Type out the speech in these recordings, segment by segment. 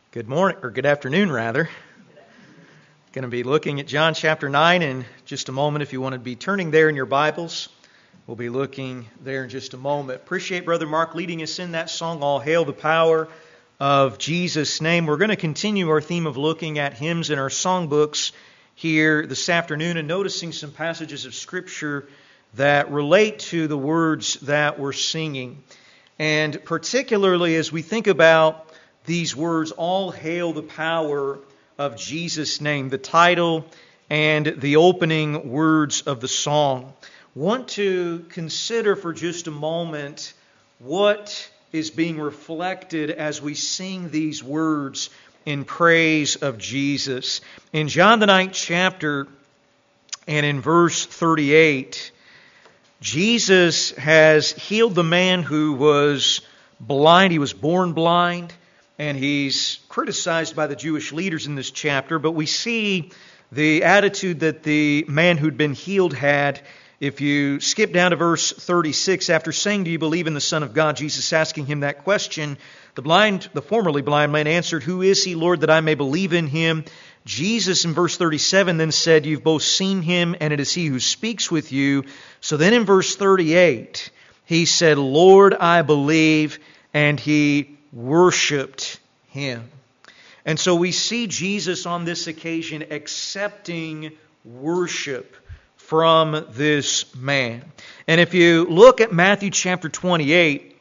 Good morning, or good afternoon rather. Going to be looking at John chapter 9 in just a moment. If you want to be turning there in your Bibles, we'll be looking there in just a moment. Appreciate Brother Mark leading us in that song, All Hail the Power of Jesus' Name. We're going to continue our theme of looking at hymns in our songbooks here this afternoon and noticing some passages of Scripture that relate to the words that we're singing. And particularly as we think about these words, all hail the power of Jesus' name, the title and the opening words of the song. Want to consider for just a moment what is being reflected as we sing these words in praise of Jesus. In John the 9th chapter and in verse 38, Jesus has healed the man who was blind. He was born blind. And he's criticized by the Jewish leaders in this chapter, but we see the attitude that the man who'd been healed had. If you skip down to verse 36, after saying, "Do you believe in the Son of God?" Jesus asking him that question, the formerly blind man answered, "Who is he, Lord, that I may believe in him?" Jesus in verse 37 then said, "You've both seen him, and it is he who speaks with you." So then in verse 38, he said, "Lord, I believe," and he worshipped him. And so we see Jesus on this occasion accepting worship from this man. And if you look at Matthew chapter 28,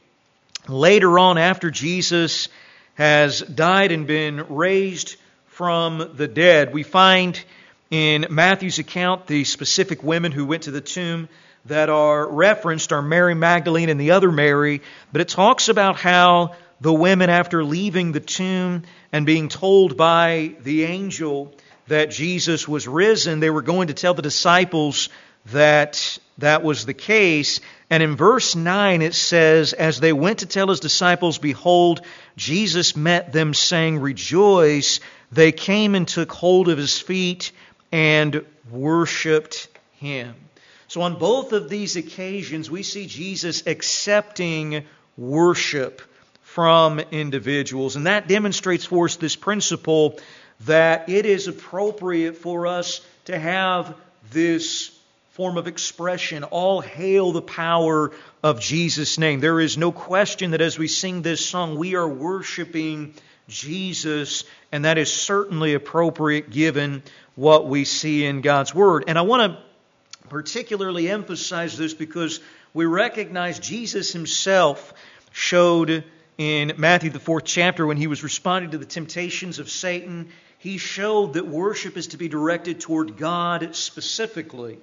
later on after Jesus has died and been raised from the dead, we find in Matthew's account the specific women who went to the tomb that are referenced are Mary Magdalene and the other Mary. But it talks about how the women, after leaving the tomb and being told by the angel that Jesus was risen, they were going to tell the disciples that that was the case. And in verse 9 it says, "As they went to tell his disciples, behold, Jesus met them, saying, 'Rejoice.' They came and took hold of his feet and worshipped him." So on both of these occasions, we see Jesus accepting worship from individuals. And that demonstrates for us this principle that it is appropriate for us to have this form of expression, all hail the power of Jesus' name. There is no question that as we sing this song, we are worshiping Jesus, and that is certainly appropriate given what we see in God's Word. And I want to particularly emphasize this because we recognize Jesus himself showed in Matthew the 4th chapter, when he was responding to the temptations of Satan, he showed that worship is to be directed toward God specifically.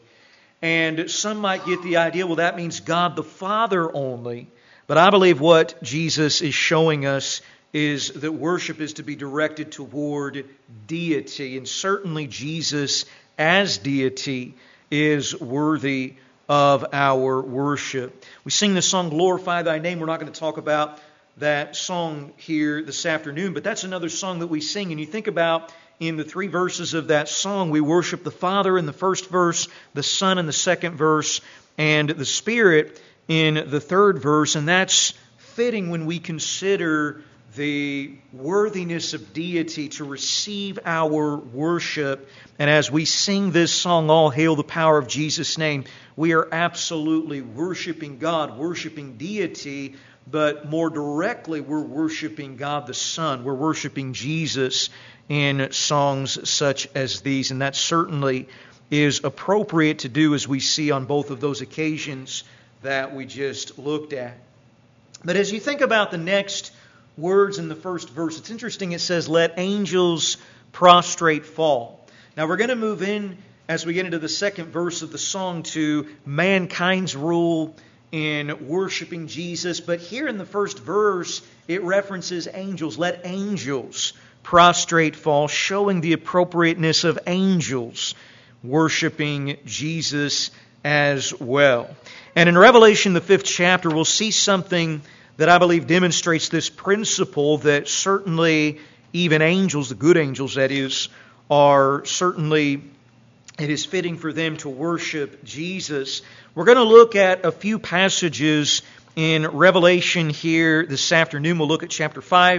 And some might get the idea, well, that means God the Father only. But I believe what Jesus is showing us is that worship is to be directed toward deity. And certainly Jesus, as deity, is worthy of our worship. We sing the song, "Glorify Thy Name." We're not going to talk about that song here this afternoon, but that's another song that we sing. And you think about in the 3 verses of that song, we worship the Father in the first verse, the Son in the second verse, and the Spirit in the third verse. And that's fitting when we consider the worthiness of deity to receive our worship. And as we sing this song, "All Hail the Power of Jesus' Name," we are absolutely worshiping God, worshiping deity, but more directly, we're worshiping God the Son. We're worshiping Jesus in songs such as these. And that certainly is appropriate to do as we see on both of those occasions that we just looked at. But as you think about the next words in the first verse, it's interesting. It says, "Let angels prostrate fall." Now we're going to move in as we get into the second verse of the song to mankind's rule in worshiping Jesus. But here in the first verse, it references angels. Let angels prostrate fall, showing the appropriateness of angels worshiping Jesus as well. And in Revelation, the 5th chapter, we'll see something that I believe demonstrates this principle that certainly even angels, the good angels that is, are certainly, it is fitting for them to worship Jesus. We're going to look at a few passages in Revelation here this afternoon. We'll look at chapter 5,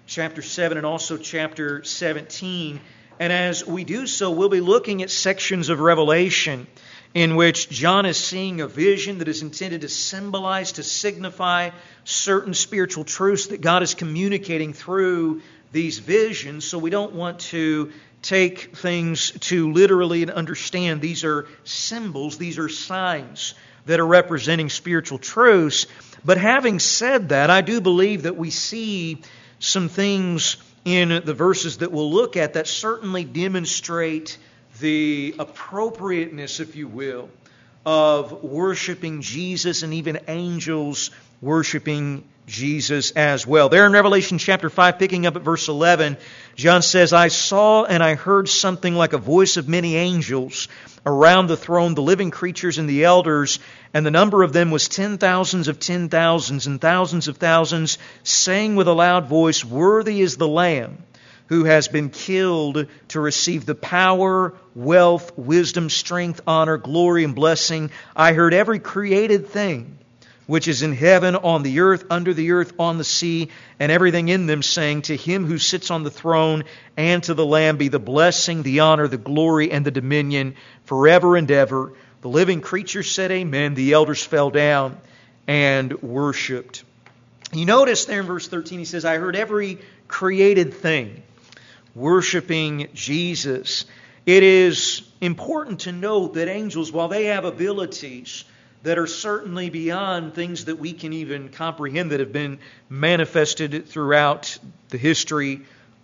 chapter 7 and also chapter 17. And as we do so, we'll be looking at sections of Revelation in which John is seeing a vision that is intended to symbolize, to signify certain spiritual truths that God is communicating through these visions. So we don't want to take things too literally and understand these are symbols, these are signs that are representing spiritual truths. But having said that, I do believe that we see some things in the verses that we'll look at that certainly demonstrate the appropriateness, if you will, of worshiping Jesus, and even angels worshiping Jesus as well. There in Revelation chapter 5, picking up at verse 11, John says, I saw and I heard something like a voice of many angels around the throne, the living creatures and the elders, and the number of them was 10,000s of 10,000s and thousands of thousands, saying with a loud voice, Worthy is the Lamb who has been killed to receive the power, wealth, wisdom, strength, honor, glory, and blessing. I heard every created thing which is in heaven, on the earth, under the earth, on the sea, and everything in them, saying, To Him who sits on the throne and to the Lamb be the blessing, the honor, the glory, and the dominion forever and ever. The living creatures said amen. The elders fell down and worshipped. You notice there in verse 13, he says, I heard every created thing worshiping Jesus. It is important to note that angels, while they have abilities that are certainly beyond things that we can even comprehend, that have been manifested throughout the history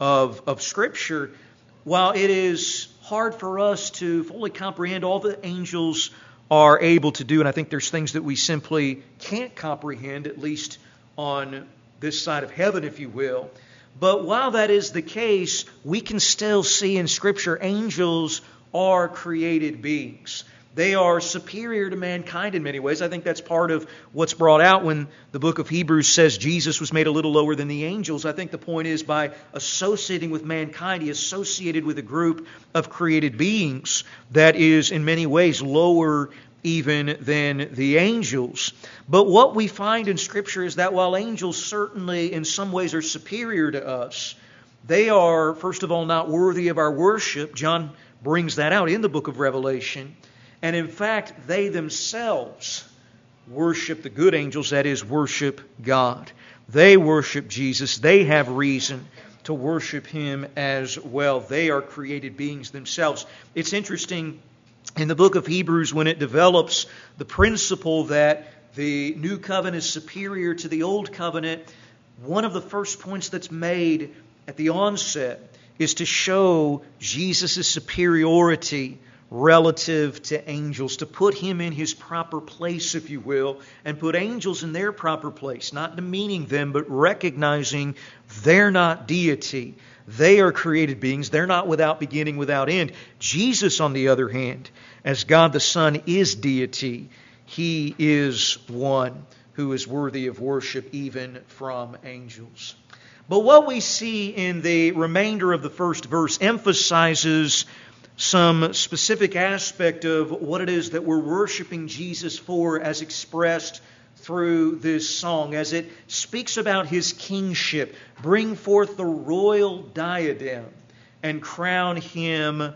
of Scripture, while it is hard for us to fully comprehend all that angels are able to do, and I think there's things that we simply can't comprehend, at least on this side of heaven, if you will. But while that is the case, we can still see in Scripture angels are created beings. They are superior to mankind in many ways. I think that's part of what's brought out when the book of Hebrews says Jesus was made a little lower than the angels. I think the point is, by associating with mankind, He associated with a group of created beings that is in many ways lower even than the angels. But what we find in Scripture is that while angels certainly in some ways are superior to us, they are, first of all, not worthy of our worship. John brings that out in the book of Revelation. And in fact, they themselves worship the good angels, that is, worship God. They worship Jesus. They have reason to worship Him as well. They are created beings themselves. It's interesting in the book of Hebrews when it develops the principle that the new covenant is superior to the old covenant. One of the first points that's made at the onset is to show Jesus' superiority relative to angels, to put Him in His proper place, if you will, and put angels in their proper place, not demeaning them, but recognizing they're not deity. They are created beings. They're not without beginning, without end. Jesus, on the other hand, as God the Son is deity, He is one who is worthy of worship even from angels. But what we see in the remainder of the first verse emphasizes some specific aspect of what it is that we're worshiping Jesus for, as expressed through this song, as it speaks about His kingship. Bring forth the royal diadem and crown Him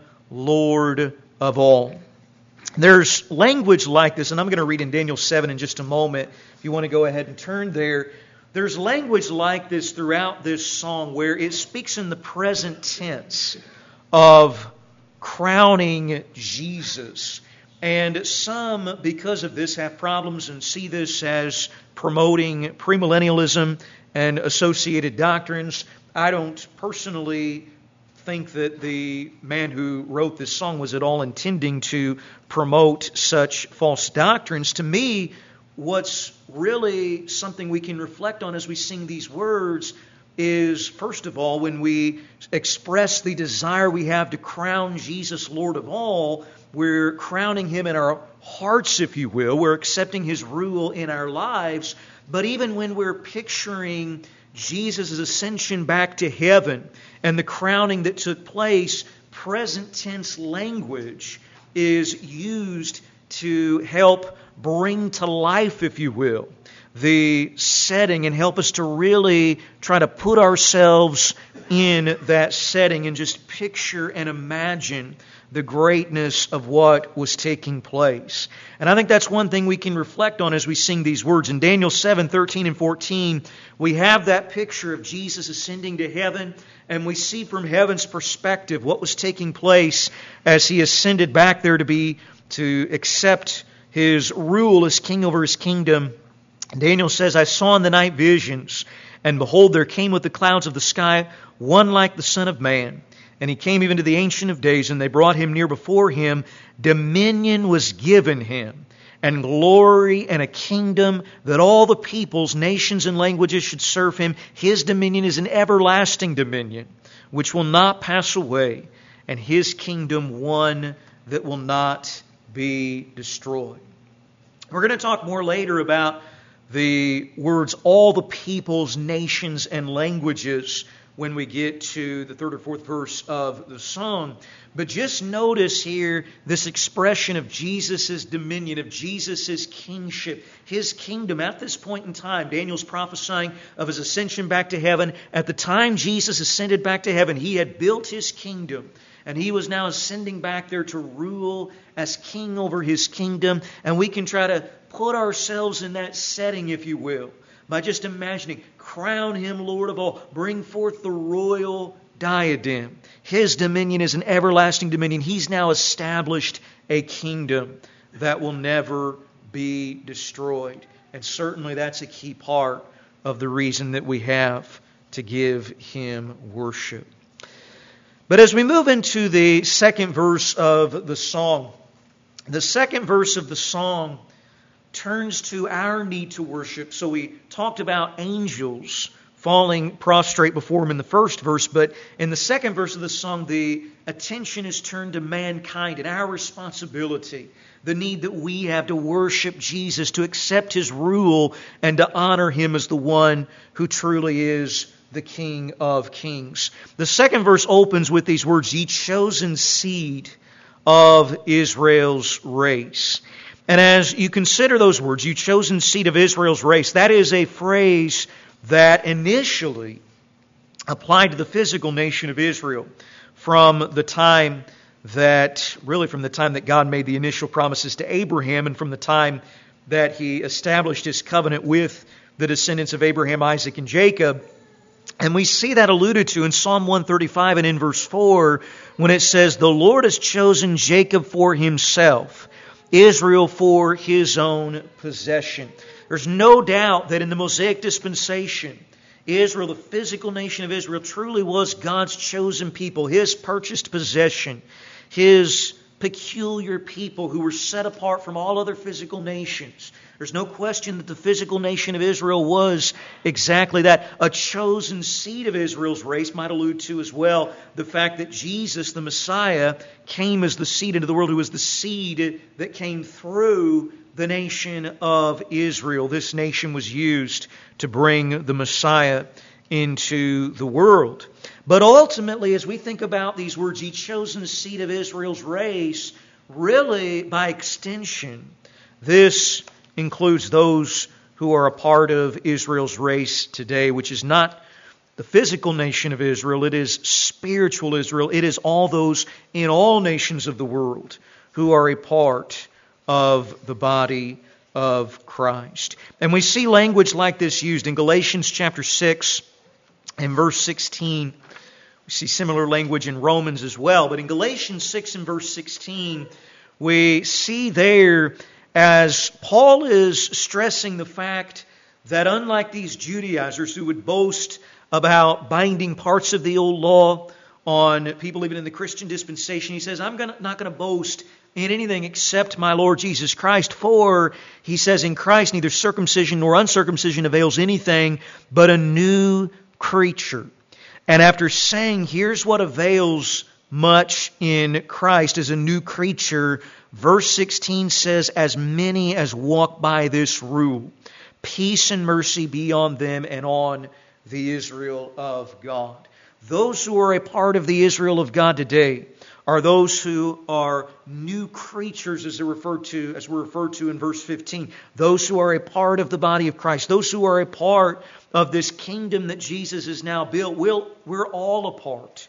Lord of all. There's language like this, and I'm going to read in Daniel 7 in just a moment. If you want to go ahead and turn there. There's language like this throughout this song where it speaks in the present tense of crowning Jesus. And some, because of this, have problems and see this as promoting premillennialism and associated doctrines. I don't personally think that the man who wrote this song was at all intending to promote such false doctrines. To me, what's really something we can reflect on as we sing these words is, first of all, when we express the desire we have to crown Jesus Lord of all, we're crowning Him in our hearts, if you will. We're accepting His rule in our lives. But even when we're picturing Jesus' ascension back to heaven and the crowning that took place, present tense language is used to help bring to life, if you will, the setting and help us to really try to put ourselves in that setting and just picture and imagine the greatness of what was taking place. And I think that's one thing we can reflect on as we sing these words. In Daniel 7:13 and 14, we have that picture of Jesus ascending to heaven, and we see from heaven's perspective what was taking place as He ascended back there to accept His rule as king over His kingdom. Daniel says, I saw in the night visions, and behold, there came with the clouds of the sky one like the Son of Man. And He came even to the Ancient of Days, and they brought Him near before Him. Dominion was given Him, and glory and a kingdom that all the peoples, nations, and languages should serve Him. His dominion is an everlasting dominion, which will not pass away, and His kingdom one that will not be destroyed. We're going to talk more later about the words all the peoples, nations, and languages when we get to the third or fourth verse of the song. But just notice here this expression of Jesus' dominion, of Jesus' kingship, His kingdom. At this point in time, Daniel's prophesying of His ascension back to heaven. At the time Jesus ascended back to heaven, He had built His kingdom. And He was now ascending back there to rule as king over His kingdom. And we can try to put ourselves in that setting, if you will, by just imagining, crown Him Lord of all, bring forth the royal diadem. His dominion is an everlasting dominion. He's now established a kingdom that will never be destroyed. And certainly that's a key part of the reason that we have to give Him worship. But as we move into the second verse of the song, the second verse of the song turns to our need to worship. So we talked about angels falling prostrate before Him in the first verse, but in the second verse of the song, the attention is turned to mankind and our responsibility, the need that we have to worship Jesus, to accept His rule, and to honor Him as the one who truly is the King of Kings. The second verse opens with these words, ye chosen seed of Israel's race. And as you consider those words, you chosen seed of Israel's race, that is a phrase that initially applied to the physical nation of Israel from the time that God made the initial promises to Abraham, and from the time that He established His covenant with the descendants of Abraham, Isaac, and Jacob. And we see that alluded to in Psalm 135 and in verse 4 when it says, the Lord has chosen Jacob for Himself, Israel for His own possession. There's no doubt that in the Mosaic dispensation, Israel, the physical nation of Israel, truly was God's chosen people, His purchased possession, His peculiar people who were set apart from all other physical nations. There's no question that the physical nation of Israel was exactly that. A chosen seed of Israel's race might allude to as well the fact that Jesus, the Messiah, came as the seed into the world, who was the seed that came through the nation of Israel. This nation was used to bring the Messiah into the world. But ultimately, as we think about these words, ye chosen seed of Israel's race, really, by extension, this includes those who are a part of Israel's race today, which is not the physical nation of Israel. It is spiritual Israel. It is all those in all nations of the world who are a part of the body of Christ. And we see language like this used in Galatians chapter 6 and verse 16. We see similar language in Romans as well. But in Galatians 6 and verse 16, we see there as Paul is stressing the fact that unlike these Judaizers who would boast about binding parts of the old law on people even in the Christian dispensation, he says, I'm not going to boast in anything except my Lord Jesus Christ. For, he says, in Christ neither circumcision nor uncircumcision avails anything, but a new creature. And after saying, here's what avails much in Christ as a new creature, verse 16 says, as many as walk by this rule, peace and mercy be on them and on the Israel of God. Those who are a part of the Israel of God today are those who are new creatures, as we're referred to in verse 15. Those who are a part of the body of Christ. Those who are a part of this kingdom that Jesus has now built. We're all a part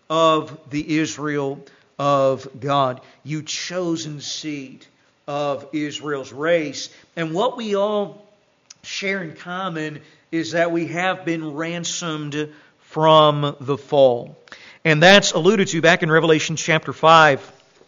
of the Israel of God. You chosen seed of Israel's race. And what we all share in common is that we have been ransomed from the fall. And that's alluded to back in Revelation chapter 5.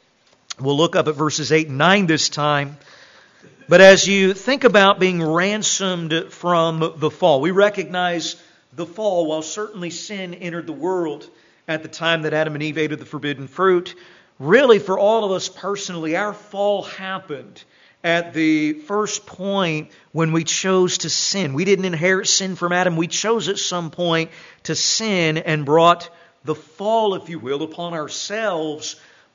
We'll look up at verses 8 and 9 this time. But as you think about being ransomed from the fall, we recognize the fall, while certainly sin entered the world at the time that Adam and Eve ate of the forbidden fruit. Really, for all of us personally, our fall happened at the first point when we chose to sin. We didn't inherit sin from Adam. We chose at some point to sin and brought the fall, if you will, upon ourselves.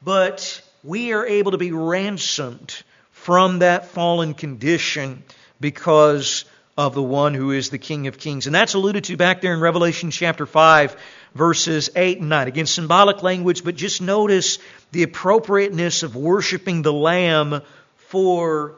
But we are able to be ransomed from that fallen condition because of the one who is the King of Kings. And that's alluded to back there in Revelation chapter 5, verses 8 and 9. Again, symbolic language, but just notice the appropriateness of worshiping the Lamb for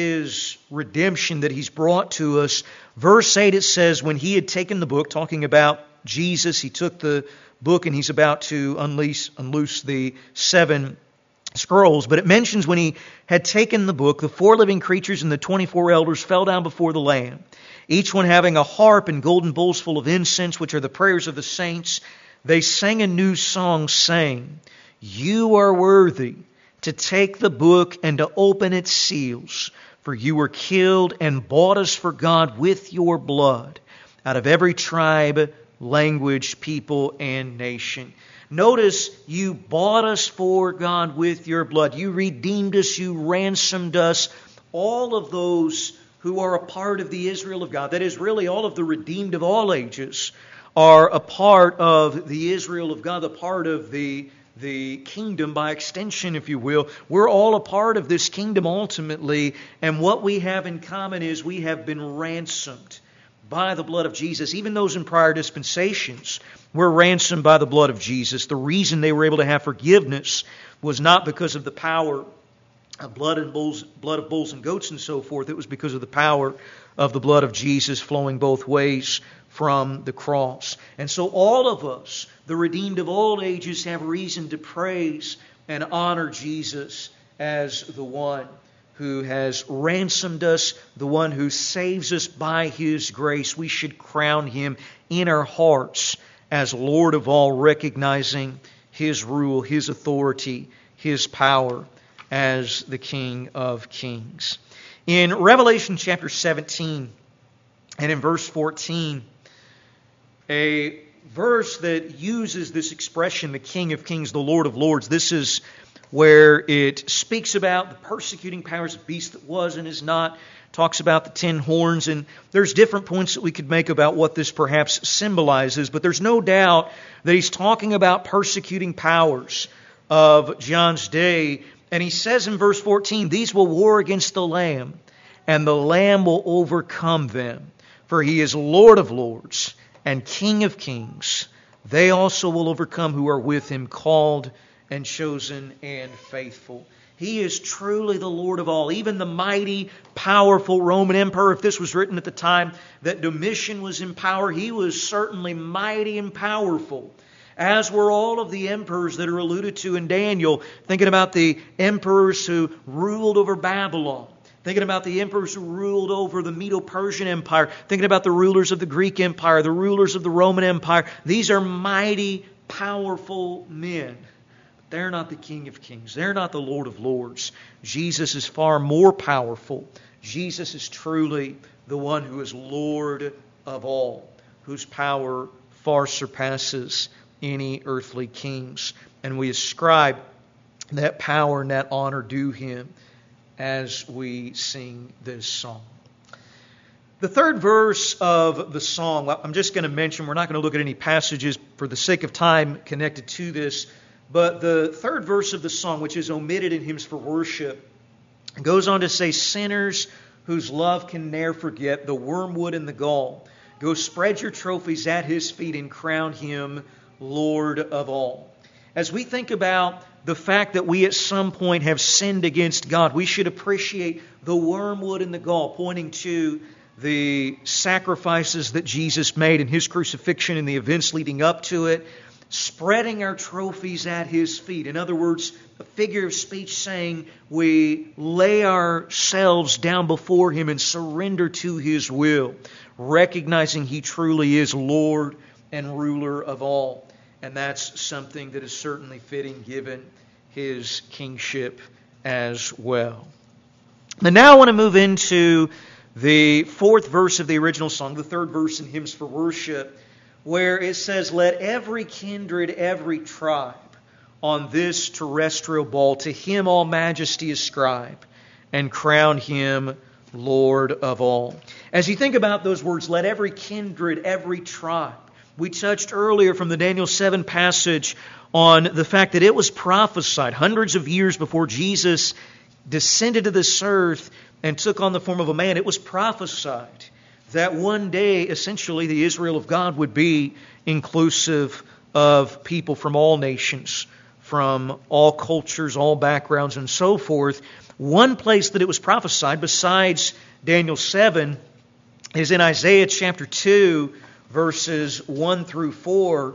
His redemption that He's brought to us. Verse 8, it says, when He had taken the book, talking about Jesus, He took the book and He's about to unloose the 7 scrolls. But it mentions when He had taken the book, the 4 living creatures and the 24 elders fell down before the Lamb, each one having a harp and golden bowls full of incense, which are the prayers of the saints. They sang a new song, saying, You are worthy to take the book and to open its seals, for you were killed and bought us for God with your blood out of every tribe, language, people, and nation. Notice, you bought us for God with your blood. You redeemed us. You ransomed us. All of those who are a part of the Israel of God, that is really all of the redeemed of all ages, are a part of the Israel of God, a part of the kingdom by extension, if you will. We're all a part of this kingdom ultimately, and what we have in common is we have been ransomed by the blood of Jesus. Even those in prior dispensations were ransomed by the blood of Jesus. The reason they were able to have forgiveness was not because of the power of blood of bulls and goats and so forth. It was because of the power of the blood of Jesus flowing both ways from the cross. And so all of us, the redeemed of all ages, have reason to praise and honor Jesus as the one who has ransomed us, the one who saves us by His grace. We should crown Him in our hearts as Lord of all, recognizing His rule, His authority, His power as the King of Kings. In Revelation chapter 17 and in verse 14, a verse that uses this expression, the King of Kings, the Lord of Lords, this is where it speaks about the persecuting powers of beast that was and is not, talks about the 10 horns, and there's different points that we could make about what this perhaps symbolizes, but there's no doubt that he's talking about persecuting powers of John's day. And he says in verse 14, these will war against the Lamb, and the Lamb will overcome them, for He is Lord of lords and King of kings. They also will overcome who are with Him, called and chosen and faithful. He is truly the Lord of all. Even the mighty, powerful Roman Emperor, if this was written at the time that Domitian was in power, he was certainly mighty and powerful, as were all of the emperors that are alluded to in Daniel. Thinking about the emperors who ruled over Babylon. Thinking about the emperors who ruled over the Medo-Persian Empire. Thinking about the rulers of the Greek Empire, the rulers of the Roman Empire. These are mighty, powerful men. They're not the King of Kings. They're not the Lord of Lords. Jesus is far more powerful. Jesus is truly the one who is Lord of all, whose power far surpasses any earthly kings. And we ascribe that power and that honor due Him as we sing this song. The third verse of the song, I'm just going to mention, we're not going to look at any passages for the sake of time connected to this, but the third verse of the song, which is omitted in Hymns for Worship, goes on to say, sinners whose love can ne'er forget the wormwood and the gall, go spread your trophies at His feet and crown Him Lord of all. As we think about the fact that we at some point have sinned against God, we should appreciate the wormwood and the gall, pointing to the sacrifices that Jesus made in His crucifixion and the events leading up to it, spreading our trophies at His feet. In other words, a figure of speech saying we lay ourselves down before Him and surrender to His will, recognizing He truly is Lord and ruler of all. And that's something that is certainly fitting given His kingship as well. And now I want to move into the fourth verse of the original song, the third verse in Hymns for Worship, where it says, "Let every kindred, every tribe on this terrestrial ball to Him all majesty ascribe and crown Him Lord of all." As you think about those words, let every kindred, every tribe, we touched earlier from the Daniel 7 passage on the fact that it was prophesied hundreds of years before Jesus descended to this earth and took on the form of a man. It was prophesied that one day, essentially, the Israel of God would be inclusive of people from all nations, from all cultures, all backgrounds, and so forth. One place that it was prophesied, besides Daniel 7, is in Isaiah chapter 2, verses 1 through 4.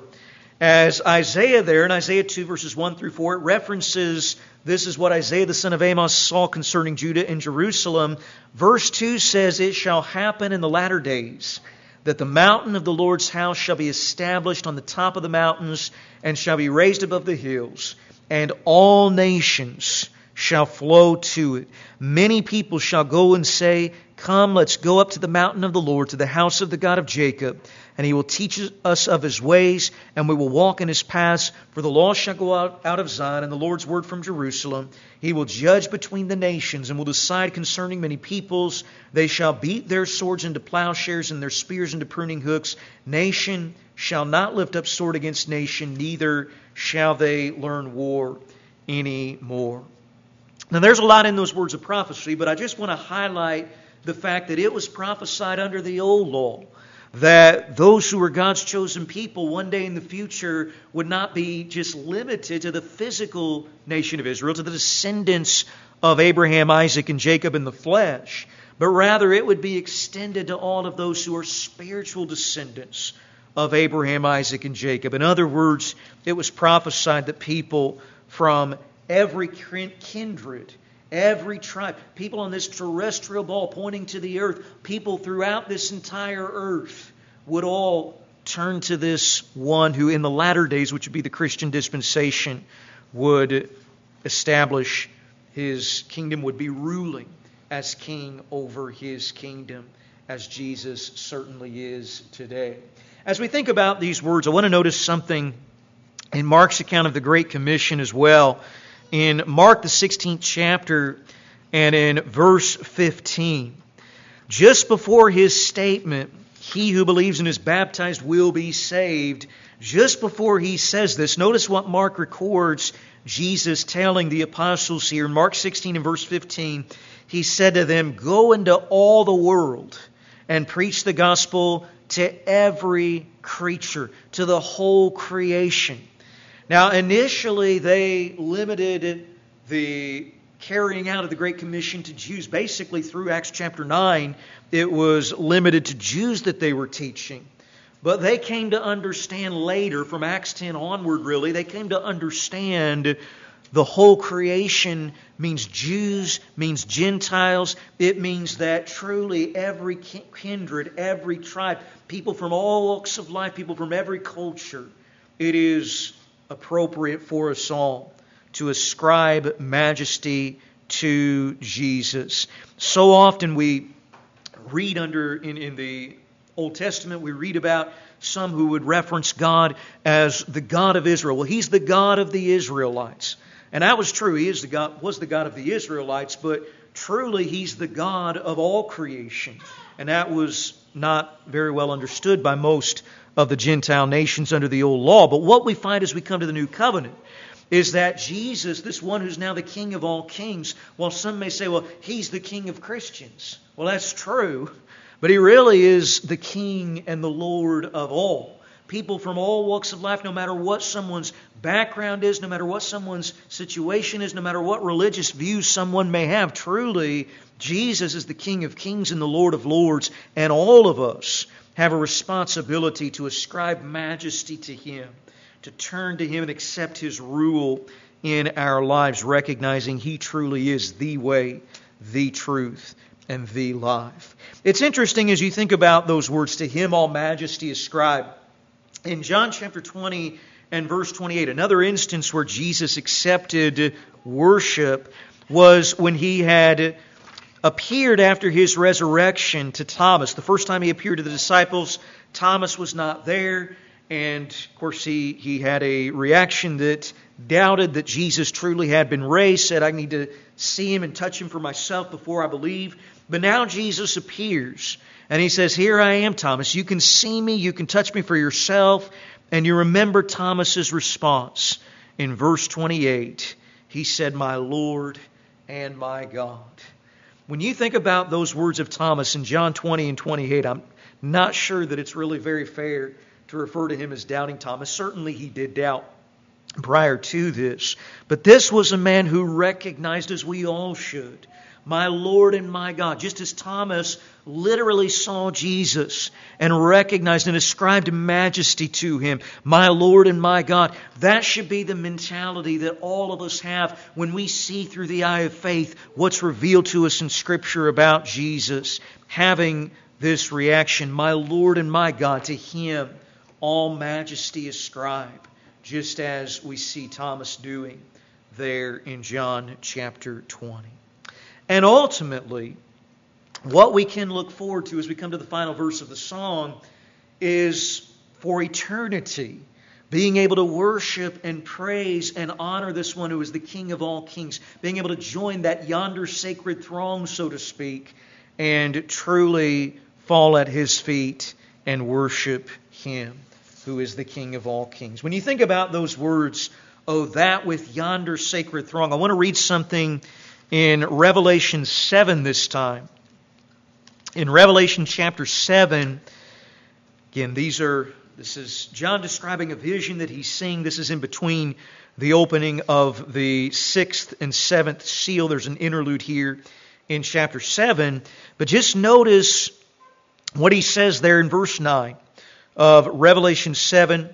As Isaiah there, in Isaiah 2, verses 1 through 4, it references, this is what Isaiah the son of Amos saw concerning Judah and Jerusalem. Verse 2 says, "It shall happen in the latter days that the mountain of the Lord's house shall be established on the top of the mountains and shall be raised above the hills, and all nations shall flow to it. Many people shall go and say, 'Come, let's go up to the mountain of the Lord, to the house of the God of Jacob. And He will teach us of His ways, and we will walk in His paths. For the law shall go out of Zion, and the Lord's word from Jerusalem. He will judge between the nations, and will decide concerning many peoples. They shall beat their swords into plowshares, and their spears into pruning hooks. Nation shall not lift up sword against nation, neither shall they learn war any more.'" Now there's a lot in those words of prophecy, but I just want to highlight the fact that it was prophesied under the old law, that those who were God's chosen people one day in the future would not be just limited to the physical nation of Israel, to the descendants of Abraham, Isaac, and Jacob in the flesh, but rather it would be extended to all of those who are spiritual descendants of Abraham, Isaac, and Jacob. In other words, it was prophesied that people from every kindred, every tribe, people on this terrestrial ball pointing to the earth, people throughout this entire earth would all turn to this one who in the latter days, which would be the Christian dispensation, would establish His kingdom, would be ruling as king over His kingdom, as Jesus certainly is today. As we think about these words, I want to notice something in Mark's account of the Great Commission as well. In Mark the 16th chapter and in verse 15, just before his statement, "He who believes and is baptized will be saved," just before he says this, notice what Mark records Jesus telling the apostles here. In Mark 16 and verse 15, He said to them, "Go into all the world and preach the gospel to every creature," to the whole creation. Now, initially, they limited the carrying out of the Great Commission to Jews. Basically, through Acts chapter 9, it was limited to Jews that they were teaching. But they came to understand later, from Acts 10 onward really, they came to understand the whole creation means Jews, means Gentiles. It means that truly every kindred, every tribe, people from all walks of life, people from every culture, it is appropriate for us all to ascribe majesty to Jesus. So often we read in the Old Testament, we read about some who would reference God as the God of Israel. Well, He's the God of the Israelites. And that was true. He was the God of the Israelites, but truly He's the God of all creation. And that was not very well understood by most of the Gentile nations under the old law. But what we find as we come to the new covenant is that Jesus, this one who's now the King of all kings, while some may say, well, He's the King of Christians. Well, that's true. But He really is the King and the Lord of all. people from all walks of life, no matter what someone's background is, no matter what someone's situation is, no matter what religious views someone may have. Truly, Jesus is the King of Kings and the Lord of Lords, and all of us have a responsibility to ascribe majesty to Him, to turn to Him and accept His rule in our lives, recognizing He truly is the way, the truth, and the life. It's interesting as you think about those words, to Him all majesty ascribed. In John chapter 20 and verse 28, another instance where Jesus accepted worship was when He had appeared after His resurrection to Thomas. The first time He appeared to the disciples, Thomas was not there. And, of course, he had a reaction that doubted that Jesus truly had been raised, said, I need to see Him and touch Him for myself before I believe. But now Jesus appears, and He says, here I am, Thomas. You can see me, you can touch me for yourself. And you remember Thomas's response in verse 28. He said, my Lord and my God. When you think about those words of Thomas in John 20 and 28, I'm not sure that it's really very fair to refer to him as doubting Thomas. Certainly he did doubt prior to this. But this was a man who recognized, as we all should, my Lord and my God. Just as Thomas literally saw Jesus and recognized and ascribed majesty to Him, my Lord and my God. That should be the mentality that all of us have when we see through the eye of faith what's revealed to us in Scripture about Jesus. Having this reaction, my Lord and my God, to Him all majesty ascribe, just as we see Thomas doing there in John chapter 20. And ultimately, what we can look forward to as we come to the final verse of the song is for eternity, being able to worship and praise and honor this one who is the King of all kings, being able to join that yonder sacred throng, so to speak, and truly fall at His feet and worship Him who is the King of all kings. When you think about those words, oh, that with yonder sacred throng, I want to read something in Revelation 7 this time. In Revelation chapter 7, again, this is John describing a vision that he's seeing. This is in between the opening of the 6th and 7th seal. There's an interlude here in chapter 7. But just notice what he says there in verse 9 of Revelation 7.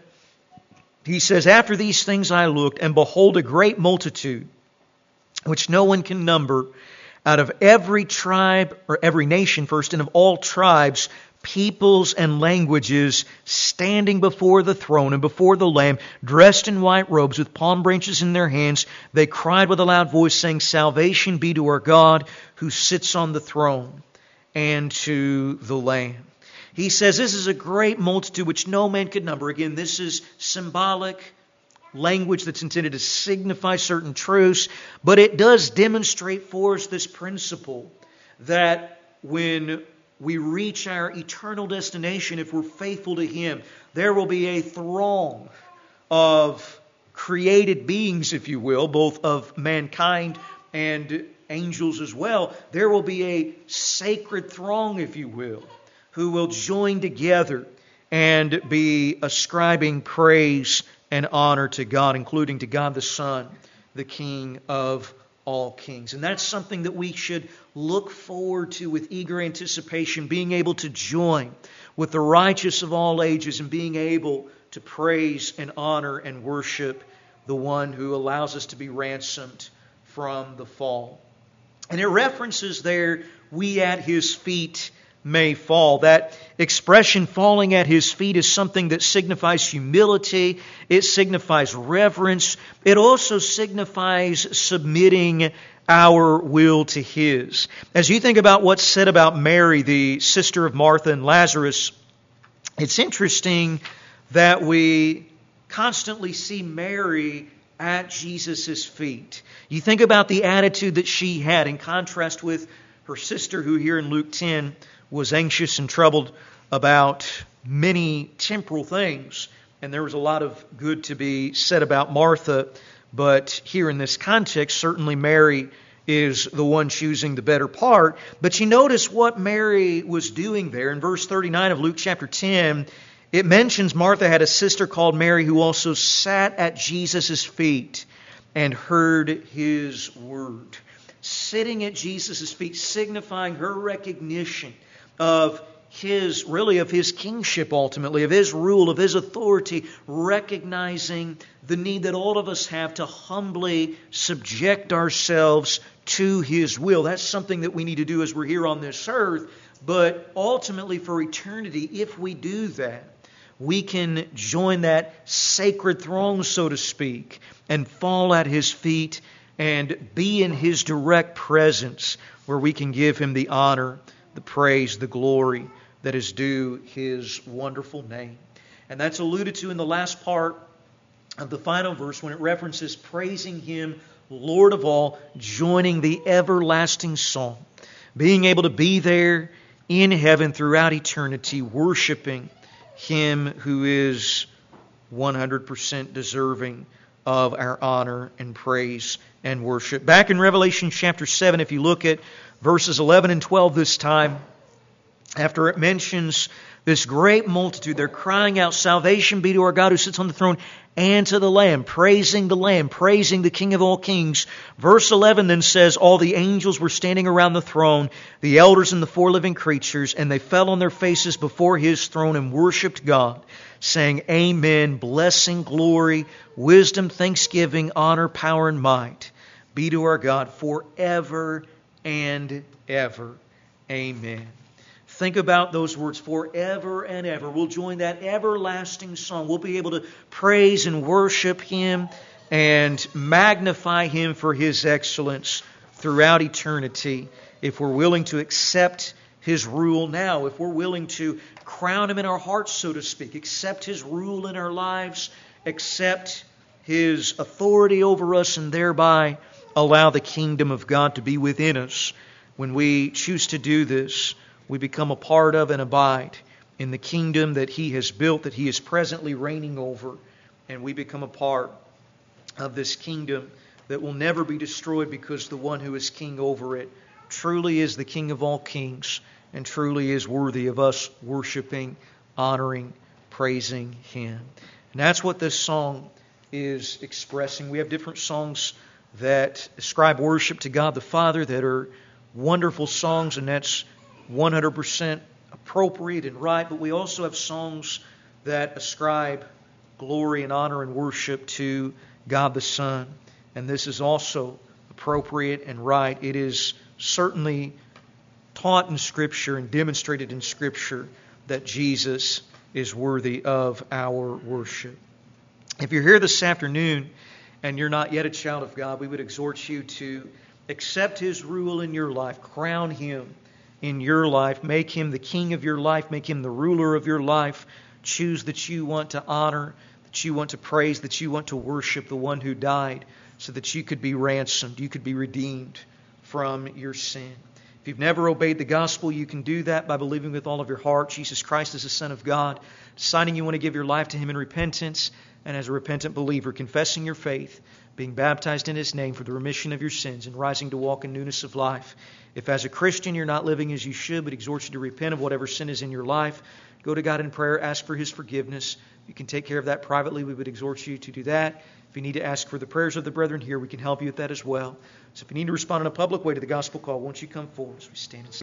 He says, after these things I looked, and behold, a great multitude, which no one can number, out of every tribe, or every nation first, and of all tribes, peoples, and languages, standing before the throne and before the Lamb, dressed in white robes with palm branches in their hands. They cried with a loud voice, saying, salvation be to our God, who sits on the throne, and to the Lamb. He says this is a great multitude which no man could number. Again, this is symbolic language that's intended to signify certain truths, but it does demonstrate for us this principle that when we reach our eternal destination, if we're faithful to Him, there will be a throng of created beings, if you will, both of mankind and angels as well. There will be a sacred throng, if you will, who will join together and be ascribing praise and honor to God, including to God the Son, the King of all kings. And that's something that we should look forward to with eager anticipation, being able to join with the righteous of all ages and being able to praise and honor and worship the one who allows us to be ransomed from the fall. And it references there, we at His feet may fall. That expression, falling at His feet, is something that signifies humility. It signifies reverence. It also signifies submitting our will to His. As you think about what's said about Mary, the sister of Martha and Lazarus, it's interesting that we constantly see Mary at Jesus' feet. You think about the attitude that she had in contrast with her sister, who here in Luke 10 was anxious and troubled about many temporal things. And there was a lot of good to be said about Martha. But here in this context, certainly Mary is the one choosing the better part. But you notice what Mary was doing there. In verse 39 of Luke chapter 10, It mentions Martha had a sister called Mary who also sat at Jesus' feet and heard His word. Sitting at Jesus' feet, signifying her recognition of His kingship ultimately, of His rule, of His authority, recognizing the need that all of us have to humbly subject ourselves to His will. That's something that we need to do as we're here on this earth, but ultimately for eternity, if we do that, we can join that sacred throne, so to speak, and fall at His feet and be in His direct presence, where we can give Him the honor, the praise, the glory that is due His wonderful name. And that's alluded to in the last part of the final verse when it references praising Him, Lord of all, joining the everlasting song, being able to be there in heaven throughout eternity, worshiping Him who is 100% deserving of our honor and praise and worship. Back in Revelation chapter 7, if you look at verses 11 and 12 this time, after it mentions this great multitude, they're crying out, "Salvation be to our God who sits on the throne and to the Lamb," praising the King of all kings. Verse 11 then says, "All the angels were standing around the throne, the elders and the four living creatures, and they fell on their faces before His throne and worshipped God, saying, Amen, blessing, glory, wisdom, thanksgiving, honor, power, and might be to our God forever and ever. Amen." Think about those words, forever and ever. We'll join that everlasting song. We'll be able to praise and worship Him and magnify Him for His excellence throughout eternity if we're willing to accept His rule now, if we're willing to crown Him in our hearts, so to speak, accept His rule in our lives, accept His authority over us, and thereby allow the kingdom of God to be within us. When we choose to do this, we become a part of and abide in the kingdom that He has built, that He is presently reigning over. And we become a part of this kingdom that will never be destroyed, because the one who is king over it truly is the King of all kings and truly is worthy of us worshiping, honoring, praising Him. And that's what this song is expressing. We have different songs that ascribe worship to God the Father that are wonderful songs, and that's 100% appropriate and right, but we also have songs that ascribe glory and honor and worship to God the Son, and this is also appropriate and right. It is certainly taught in Scripture and demonstrated in Scripture that Jesus is worthy of our worship. If you're here this afternoon and you're not yet a child of God, we would exhort you to accept His rule in your life, crown Him in your life, make Him the king of your life, make Him the ruler of your life. Choose that you want to honor, that you want to praise, that you want to worship the one who died so that you could be ransomed, you could be redeemed from your sin. If you've never obeyed the gospel, you can do that by believing with all of your heart Jesus Christ is the Son of God, deciding you want to give your life to Him in repentance, and as a repentant believer, confessing your faith, being baptized in His name for the remission of your sins, and rising to walk in newness of life. If as a Christian you're not living as you should, but exhort you to repent of whatever sin is in your life, go to God in prayer, ask for His forgiveness. You can take care of that privately. We would exhort you to do that. If you need to ask for the prayers of the brethren here, we can help you with that as well. So if you need to respond in a public way to the gospel call, won't you come forward as we stand and